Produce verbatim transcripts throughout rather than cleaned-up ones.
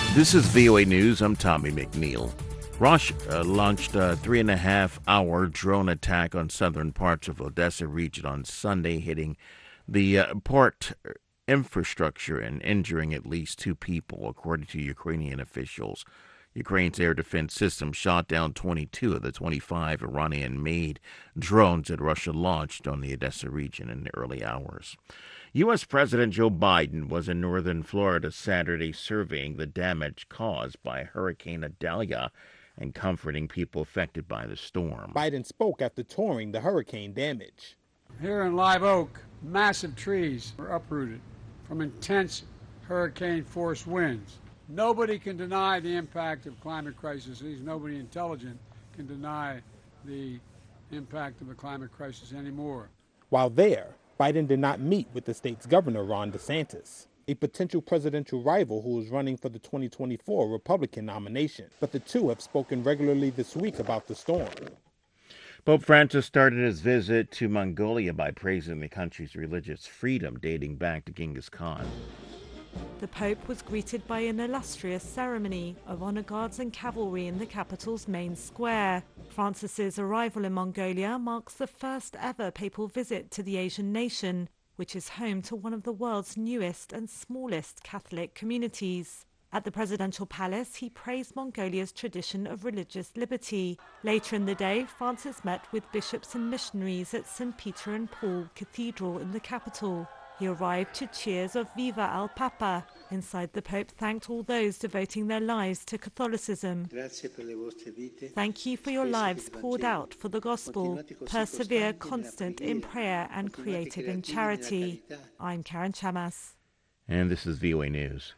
This is V O A News. I'm Tommy McNeil. Russia uh, launched a three and a half hour drone attack on southern parts of Odessa region on Sunday, hitting the uh, port infrastructure and injuring at least two people, according to Ukrainian officials. Ukraine's air defense system shot down twenty-two of the twenty-five Iranian-made drones that Russia launched on the Odessa region in the early hours. U S. President Joe Biden was in northern Florida Saturday surveying the damage caused by Hurricane Idalia and comforting people affected by the storm. Biden spoke after touring the hurricane damage. Here in Live Oak, massive trees were uprooted from intense hurricane-force winds. Nobody can deny the impact of climate crisis. Nobody intelligent can deny the impact of the climate crisis anymore. While there, Biden did not meet with the state's governor, Ron DeSantis, a potential presidential rival who is running for the twenty twenty-four Republican nomination. But the two have spoken regularly this week about the storm. Pope Francis started his visit to Mongolia by praising the country's religious freedom dating back to Genghis Khan. The Pope was greeted by an illustrious ceremony of honor guards and cavalry in the capital's main square. Francis's arrival in Mongolia marks the first ever papal visit to the Asian nation, which is home to one of the world's newest and smallest Catholic communities. At the presidential palace, he praised Mongolia's tradition of religious liberty. Later in the day, Francis met with bishops and missionaries at Saint Peter and Paul Cathedral in the capital. He arrived to cheers of Viva al Papa. Inside, the Pope thanked all those devoting their lives to Catholicism. Thank you for your lives poured out for the gospel. Persevere constant in prayer and creative in charity. I'm Karen Chamas. And this is V O A News.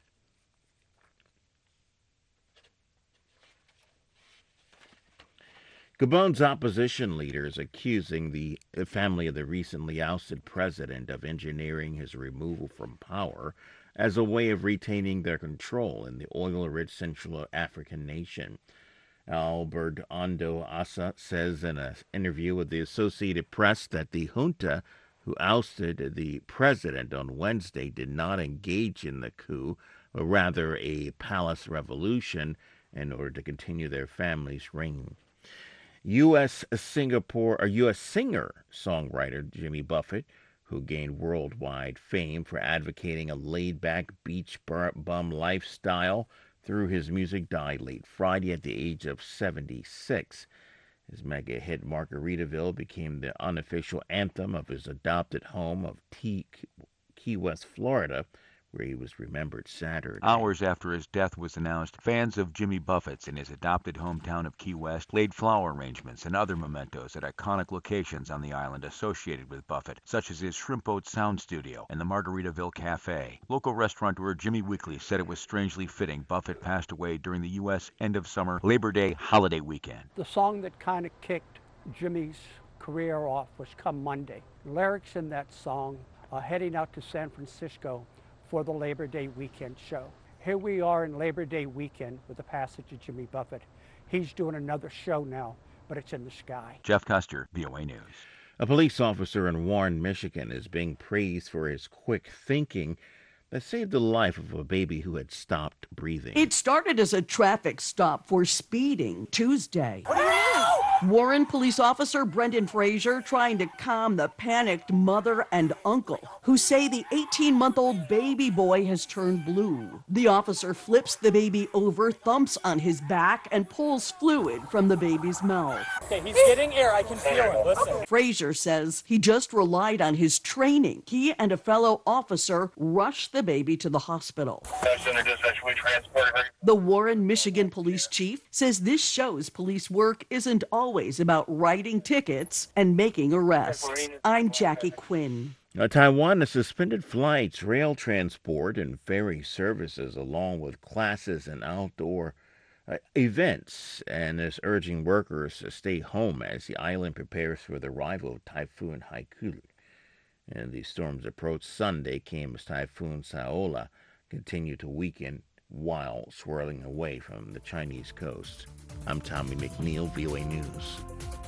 Gabon's opposition leaders accusing the family of the recently ousted president of engineering his removal from power as a way of retaining their control in the oil-rich Central African nation. Albert Ondo Assa says in an interview with the Associated Press that the junta who ousted the president on Wednesday did not engage in the coup, but rather a palace revolution in order to continue their family's reign. U S. Singapore or U S singer-songwriter Jimmy Buffett, who gained worldwide fame for advocating a laid-back beach bum lifestyle through his music, died late Friday at the age of seventy-six. His mega hit Margaritaville became the unofficial anthem of his adopted home of T- Key West, Florida, where he was remembered Saturday. Hours after his death was announced, fans of Jimmy Buffett's in his adopted hometown of Key West laid flower arrangements and other mementos at iconic locations on the island associated with Buffett, such as his Shrimp Boat Sound Studio and the Margaritaville Cafe. Local restaurateur Jimmy Weekly said it was strangely fitting Buffett passed away during the U S end-of-summer Labor Day holiday weekend. The song that kind of kicked Jimmy's career off was Come Monday. The lyrics in that song are heading out to San Francisco for the Labor Day weekend show. Here we are in Labor Day weekend with the passage of Jimmy Buffett. He's doing another show now, but it's in the sky. Jeff Custer, V O A News. A police officer in Warren, Michigan is being praised for his quick thinking that saved the life of a baby who had stopped breathing. It started as a traffic stop for speeding Tuesday. What do you mean? Warren police officer Brendan Fraser trying to calm the panicked mother and uncle who say the eighteen-month-old baby boy has turned blue. The officer flips the baby over, thumps on his back, and pulls fluid from the baby's mouth. Okay, he's getting air. I can feel it. Listen. Fraser says he just relied on his training. He and a fellow officer rushed the baby to the hospital. The Warren, Michigan police chief says this shows police work isn't always about writing tickets and making arrests. I'm Jackie Quinn. Now, Taiwan has suspended flights, rail transport, and ferry services, along with classes and outdoor uh, events, and is urging workers to stay home as the island prepares for the arrival of Typhoon Haikulu. And the storm's approach Sunday came as Typhoon Saola continued to weaken while swirling away from the Chinese coast. I'm Tommy McNeil, V O A News.